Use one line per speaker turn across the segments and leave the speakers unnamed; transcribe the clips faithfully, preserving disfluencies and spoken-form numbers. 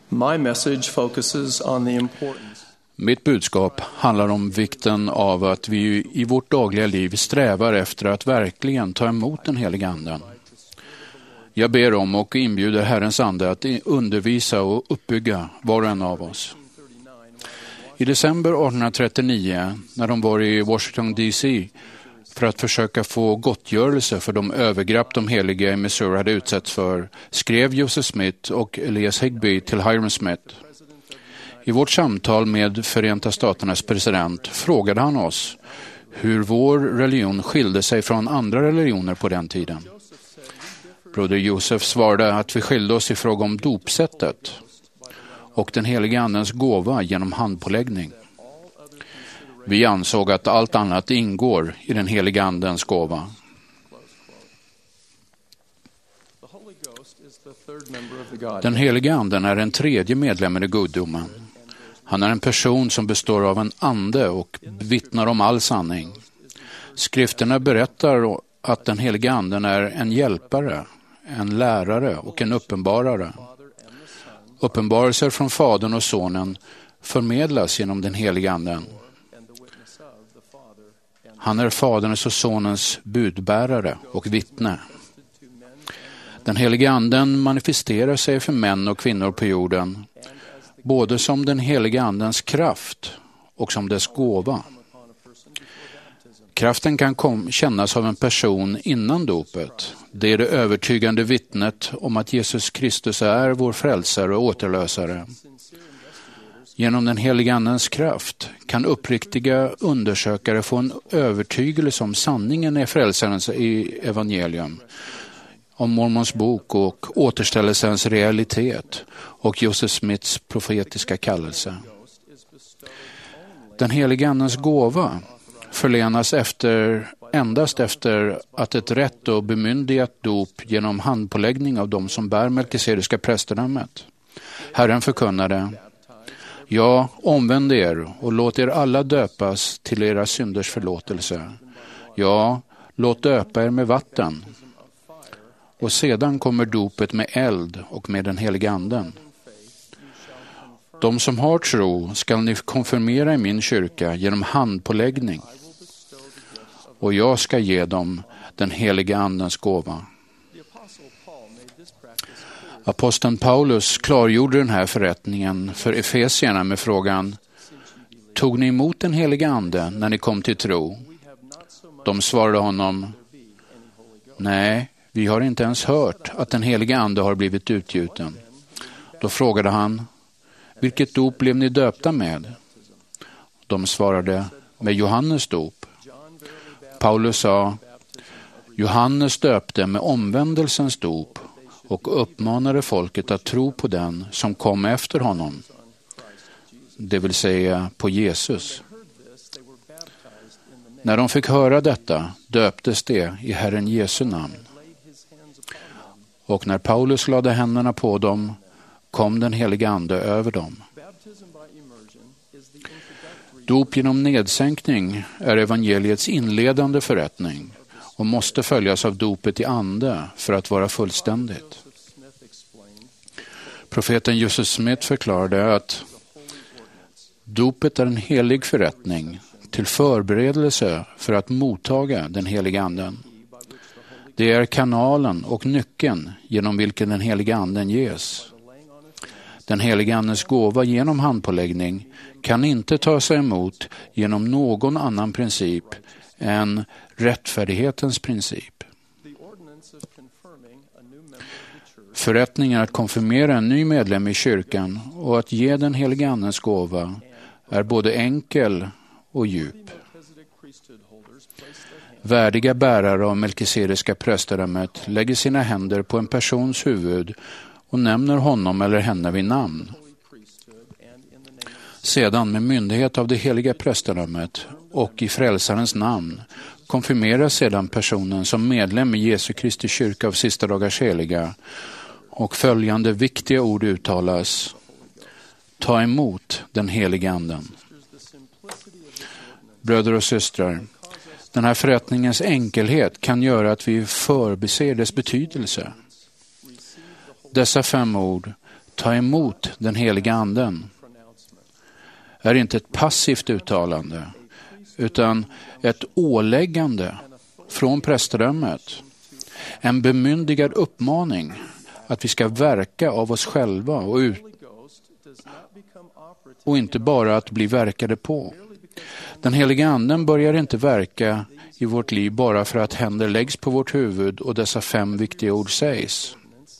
My message focuses on the importance.
Mitt budskap handlar om vikten av att vi i vårt dagliga liv strävar efter att verkligen ta emot den heliga anden. Jag ber om och inbjuder Herrens ande att undervisa och uppbygga var och en av oss. I december arton trettionio, när de var i Washington D C för att försöka få gottgörelse för de övergrepp de heliga i Missouri hade utsatts för, skrev Joseph Smith och Elias Higbee till Hyrum Smith. I vårt samtal med Förenta Staternas president frågade han oss hur vår religion skilde sig från andra religioner på den tiden. Broder Josef svarade att vi skilde oss i fråga om dopsättet och den heliga andens gåva genom handpåläggning. Vi ansåg att allt annat ingår i den heliga andens gåva. Den heliga anden är en tredje medlem i gudomen. Han är en person som består av en ande och vittnar om all sanning. Skrifterna berättar att den heliga anden är en hjälpare, en lärare och en uppenbarare. Uppenbarelser från Fadern och Sonen förmedlas genom den heliga anden. Han är Faderns och Sonens budbärare och vittne. Den heliga anden manifesterar sig för män och kvinnor på jorden, både som den heliga andens kraft och som dess gåva. Kraften kan kom, kännas av en person innan dopet. Det är det övertygande vittnet om att Jesus Kristus är vår frälsare och återlösare. Genom den heliga andens kraft kan uppriktiga undersökare få en övertygelse om sanningen i frälsarens i evangelium, om Mormons bok och återställelsens realitet och Joseph Smiths profetiska kallelse. Den heliga andens gåva förlänas efter, endast efter att ett rätt och bemyndigat dop genom handpåläggning av dem som bär melkisedeka prästernamnet. Herren förkunnade: ja, omvänd er och låt er alla döpas till era synders förlåtelse. Ja, låt döpa er med vatten. Och sedan kommer dopet med eld och med den heliga anden. De som har tro skall ni konfirmera i min kyrka genom handpåläggning. Och jag ska ge dem den heliga andens gåva. Aposteln Paulus klargjorde den här förrättningen för efesierna med frågan: tog ni emot den heliga ande när ni kom till tro? De svarade honom: nej, vi har inte ens hört att den heliga ande har blivit utgjuten. Då frågade han: vilket dop blev ni döpta med? De svarade: med Johannes dop. Paulus sa: Johannes döpte med omvändelsens dop och uppmanade folket att tro på den som kom efter honom, det vill säga på Jesus. När de fick höra detta döptes det i Herren Jesu namn. Och när Paulus lade händerna på dem kom den heliga ande över dem. Dop genom nedsänkning är evangeliets inledande förrättning och måste följas av dopet i ande för att vara fullständigt. Profeten Joseph Smith förklarade att dopet är en helig förrättning till förberedelse för att mottaga den heliga anden. Det är kanalen och nyckeln genom vilken den heliga anden ges. Den heliga andens gåva genom handpåläggning kan inte ta sig emot genom någon annan princip än rättfärdighetens princip. Förrättningen att konfirmera en ny medlem i kyrkan och att ge den heliga andens gåva är både enkel och djup. Värdiga bärare av melkisedeka prästernamnet lägger sina händer på en persons huvud och nämner honom eller henne vid namn. Sedan med myndighet av det heliga prästernamnet och i frälsarens namn konfirmeras sedan personen som medlem i Jesu Kristi kyrka av sista dagars heliga, och följande viktiga ord uttalas: ta emot den heliga anden. Bröder och systrar, den här förrättningens enkelhet kan göra att vi förbiser dess betydelse. Dessa fem ord: ta emot den heliga anden är inte ett passivt uttalande utan ett åläggande från prästdömet. En bemyndigad uppmaning att vi ska verka av oss själva och, ut, och inte bara att bli verkade på. Den heliga anden börjar inte verka i vårt liv bara för att händer läggs på vårt huvud och dessa fem viktiga ord sägs.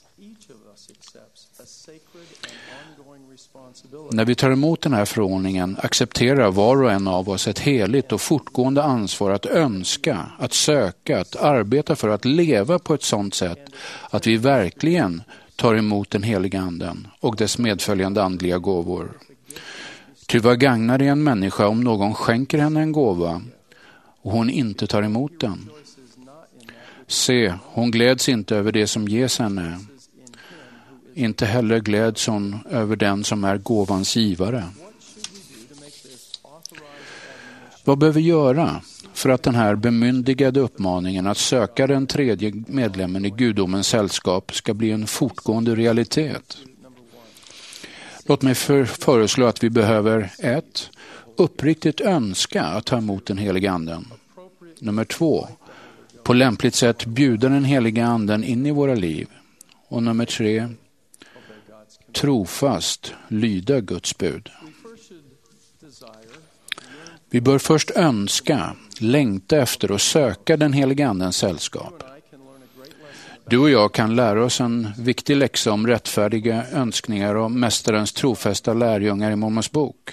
När vi tar emot den här förordningen accepterar var och en av oss ett heligt och fortgående ansvar att önska, att söka, att arbeta för att leva på ett sådant sätt att vi verkligen tar emot den heliga anden och dess medföljande andliga gåvor. Ty vad gagnar det en människa om någon skänker henne en gåva och hon inte tar emot den? Se, hon gläds inte över det som ges henne. Inte heller gläds hon över den som är gåvans givare. Vad behöver vi göra för att den här bemyndigade uppmaningen att söka den tredje medlemmen i gudomens sällskap ska bli en fortgående realitet? Låt mig för, föreslå att vi behöver ett, uppriktigt önska att ta emot den heliga anden. Nummer två, på lämpligt sätt bjuda den heliga anden in i våra liv. Och nummer tre, trofast lyda Guds bud. Vi bör först önska, längta efter och söka den heliga andens sällskap. Du och jag kan lära oss en viktig läxa om rättfärdiga önskningar och mästarens trofästa lärjungar i Mormons bok.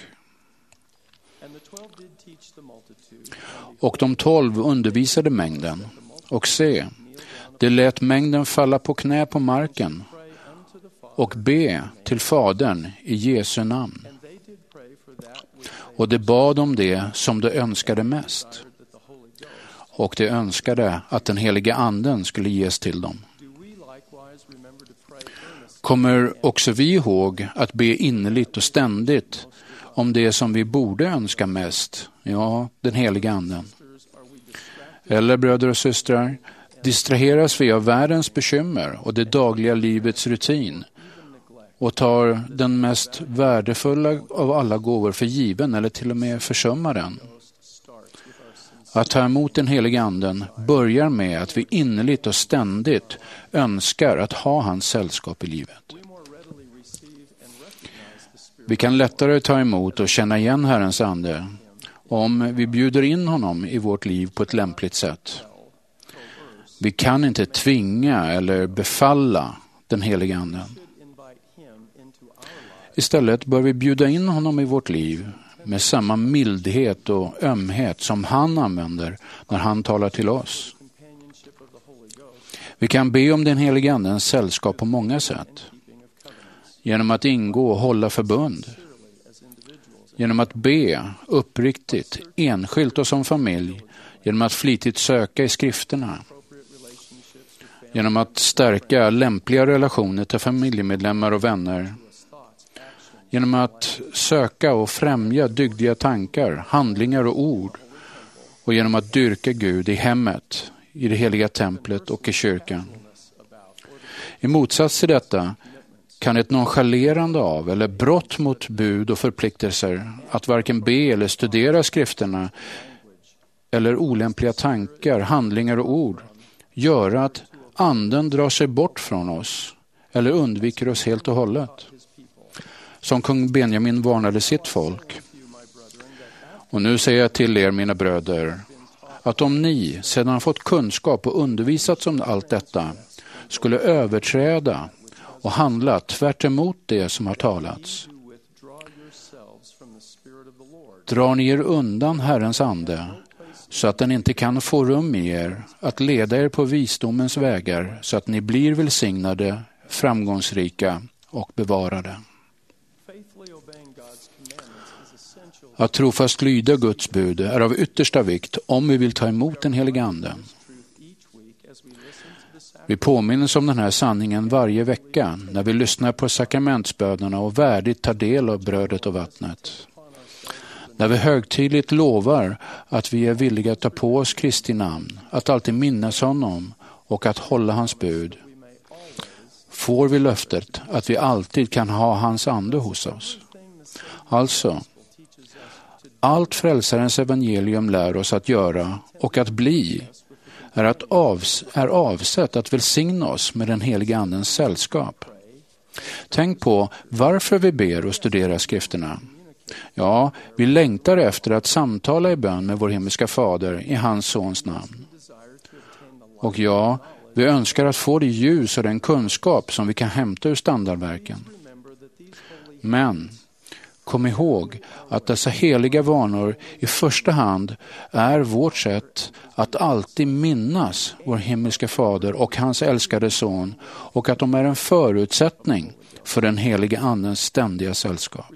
Och de tolv undervisade mängden. Och se, det lät mängden falla på knä på marken och be till Fadern i Jesu namn. Och det bad om det som de önskade mest. Och de önskade att den heliga anden skulle ges till dem. Kommer också vi ihåg att be innerligt och ständigt om det som vi borde önska mest? Ja, den heliga anden. Eller bröder och systrar, distraheras vi av världens bekymmer och det dagliga livets rutin och tar den mest värdefulla av alla gåvor för given eller till och med försummar den. Att ta emot den heliga anden börjar med att vi innerligt och ständigt önskar att ha hans sällskap i livet. Vi kan lättare ta emot och känna igen Herrens ande om vi bjuder in honom i vårt liv på ett lämpligt sätt. Vi kan inte tvinga eller befalla den heliga anden. Istället bör vi bjuda in honom i vårt liv med samma mildhet och ömhet som han använder när han talar till oss. Vi kan be om den heliga andens sällskap på många sätt. Genom att ingå och hålla förbund. Genom att be uppriktigt, enskilt och som familj. Genom att flitigt söka i skrifterna. Genom att stärka lämpliga relationer till familjemedlemmar och vänner. Genom att söka och främja dygdiga tankar, handlingar och ord. Och genom att dyrka Gud i hemmet, i det heliga templet och i kyrkan. I motsats till detta kan ett nonchalerande av eller brott mot bud och förpliktelser att varken be eller studera skrifterna eller olämpliga tankar, handlingar och ord göra att anden drar sig bort från oss eller undviker oss helt och hållet. Som kung Benjamin varnade sitt folk. Och nu säger jag till er, mina bröder, att om ni sedan fått kunskap och undervisats om allt detta skulle överträda och handla tvärt emot det som har talats, drar ni er undan Herrens ande så att den inte kan få rum i er att leda er på visdomens vägar så att ni blir välsignade, framgångsrika och bevarade. Att trofast lyda Guds bud är av yttersta vikt om vi vill ta emot den heliga anden. Vi påminns om den här sanningen varje vecka när vi lyssnar på sakramentsbönerna och värdigt tar del av brödet och vattnet. När vi högtidligt lovar att vi är villiga att ta på oss Kristi namn, att alltid minnas honom och att hålla hans bud. får vi löftet att vi alltid kan ha hans ande hos oss. Alltså, allt frälsarens evangelium lär oss att göra och att bli är, att avs- är avsett att välsigna oss med den heliga andens sällskap. Tänk på varför vi ber och studerar skrifterna. Ja, vi längtar efter att samtala i bön med vår himmelska fader i hans sons namn. Och ja, vi önskar att få det ljus och den kunskap som vi kan hämta ur standardverken. Men kom ihåg att dessa heliga vanor i första hand är vårt sätt att alltid minnas vår himmelska fader och hans älskade son, och att de är en förutsättning för den heliga andens ständiga sällskap.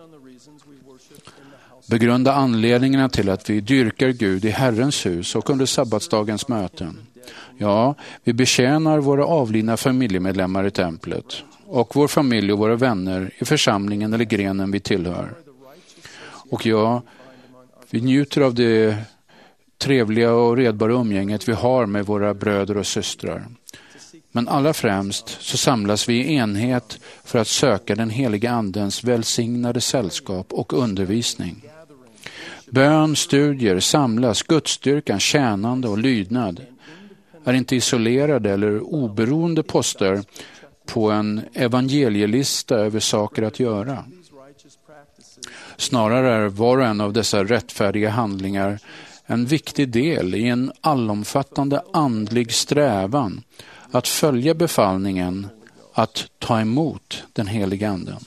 Begrunda anledningarna till att vi dyrkar Gud i Herrens hus och under sabbatsdagens möten. Ja, vi betjänar våra avlidna familjemedlemmar i templet och vår familj och våra vänner i församlingen eller grenen vi tillhör. Och ja, vi njuter av det trevliga och redbara umgänget vi har med våra bröder och systrar. Men allra främst så samlas vi i enhet för att söka den heliga andens välsignade sällskap och undervisning. Bön, studier, samlas, gudstyrkan, tjänande och lydnad är inte isolerade eller oberoende poster på en evangelielista över saker att göra. Snarare är var och en av dessa rättfärdiga handlingar en viktig del i en allomfattande andlig strävan att följa befallningen att ta emot den heliga anden.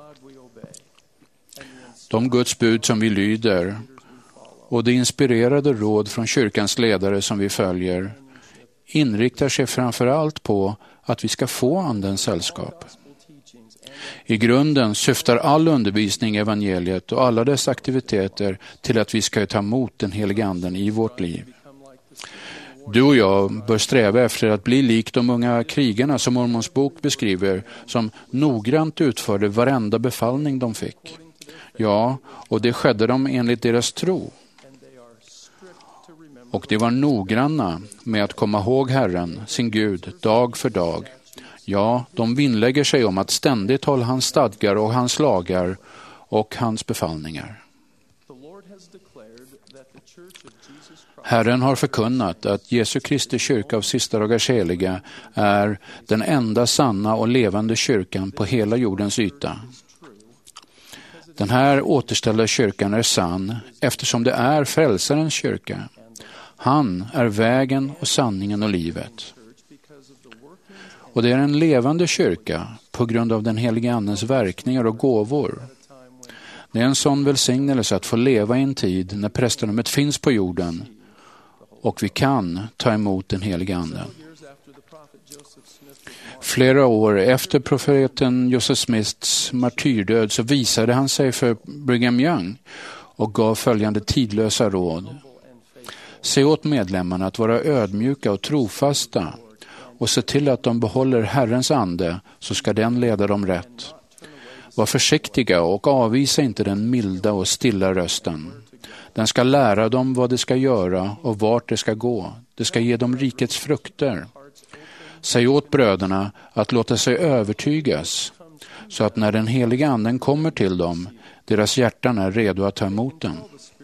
De Guds bud som vi lyder och det inspirerade råd från kyrkans ledare som vi följer inriktar sig framför allt på att vi ska få andens sällskap. I grunden syftar all undervisning i evangeliet och alla dess aktiviteter till att vi ska ta emot den heliga anden i vårt liv. Du och jag bör sträva efter att bli lik de unga krigarna som Mormons bok beskriver, som noggrant utförde varenda befallning de fick. Ja, och det skedde dem enligt deras tro. Och de var noggranna med att komma ihåg Herren, sin Gud, dag för dag. Ja, de vinnlägger sig om att ständigt hålla hans stadgar och hans lagar och hans befallningar. Herren har förkunnat att Jesu Kristi kyrka av sista dagars heliga är den enda sanna och levande kyrkan på hela jordens yta. Den här återställda kyrkan är sann eftersom det är frälsarens kyrka. Han är vägen och sanningen och livet. Och det är en levande kyrka på grund av den heliga andens verkningar och gåvor. Det är en sån välsignelse att få leva i en tid när prästdömet finns på jorden och vi kan ta emot den heliga anden. Flera år efter profeten Joseph Smiths martyrdöd så visade han sig för Brigham Young och gav följande tidlösa råd. Se åt medlemmarna att vara ödmjuka och trofasta och se till att de behåller Herrens ande, så ska den leda dem rätt. Var försiktiga och avvisa inte den milda och stilla rösten. Den ska lära dem vad de ska göra och vart de ska gå. Det ska ge dem rikets frukter. Säg åt bröderna att låta sig övertygas, så att när den heliga anden kommer till dem, deras hjärtan är redo att ta emot den.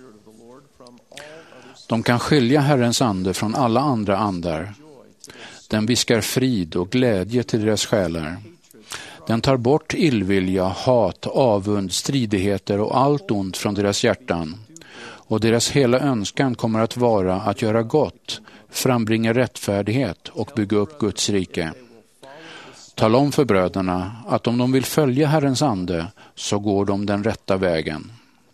De kan skilja Herrens ande från alla andra andar. Den viskar frid och glädje till deras själar. Den tar bort illvilja, hat, avund, stridigheter och allt ont från deras hjärtan. Och deras hela önskan kommer att vara att göra gott, frambringa rättfärdighet och bygga upp Guds rike. Tala om för bröderna att om de vill följa Herrens ande så går de den rätta vägen.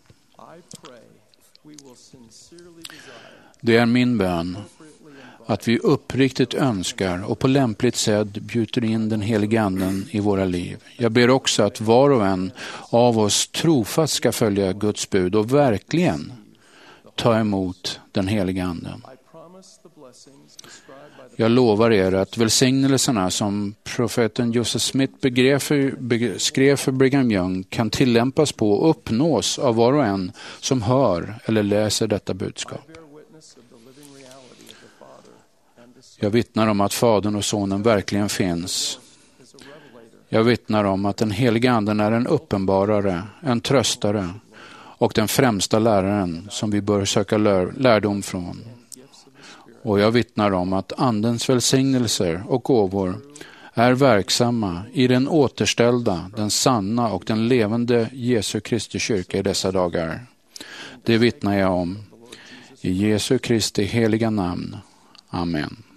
Det är min bön att vi uppriktigt önskar och på lämpligt sätt bjuder in den heliga anden i våra liv. Jag ber också att var och en av oss trofast ska följa Guds bud och verkligen ta emot den heliga anden. Jag lovar er att välsignelserna som profeten Joseph Smith beskrev för Brigham Young kan tillämpas på och uppnås av var och en som hör eller läser detta budskap. Jag vittnar om att Fadern och Sonen verkligen finns Jag vittnar om att den heliga anden är en uppenbarare, en tröstare och den främsta läraren som vi bör söka lär- lärdom från. Och jag vittnar om att andens välsignelser och gåvor är verksamma i den återställda, den sanna och den levande Jesu Kristi kyrka i dessa dagar. Det vittnar jag om. I Jesu Kristi heliga namn. Amen.